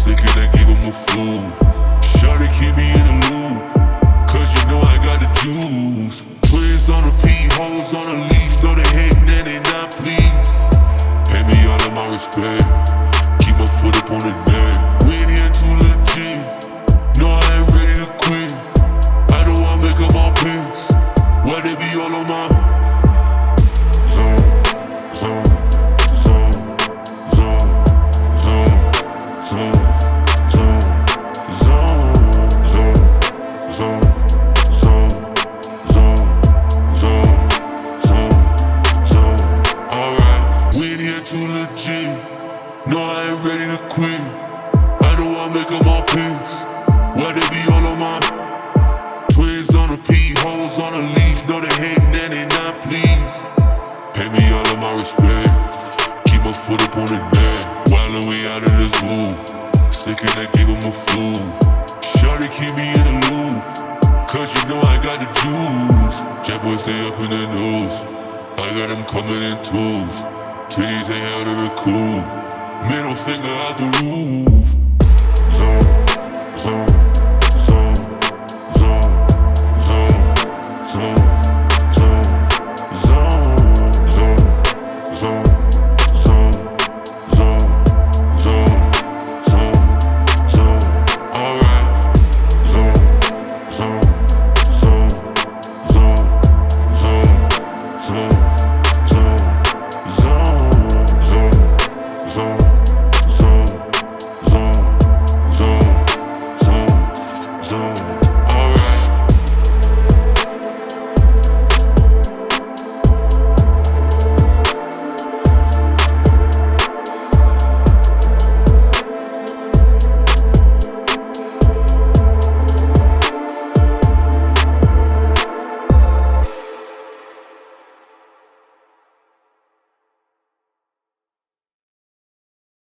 Sick and I gave him a flu. Shawty keep me in the loop, cause you know I got the juice. Twins on the P, hoes on the leash. Know they hatin' and they not pleased. Pay me all of my respect, keep my foot up on the neck. We ain't here too legit, no I ain't ready to quit. I know I make up my picks, why they be all on my zone, zone, zone, zone, zone, zone, zone, zone, zone, zone, zone, zone, zone, zone. Alright, we ain't here too legit, no I ain't ready to quit. I know I make up my picks, why they be all on my twins on the P, hoes on the leash. Know they hatin' and they not pleased. Pay me all of my respect, keep my foot up on the neck. While we out of this loop, sick and I gave him a flu. Shawty keep me in the loop, cause you know I got the juice. Jet boys stay up in the news, I got them coming in twos. Titties ain't out of the coupe, middle finger out the roof.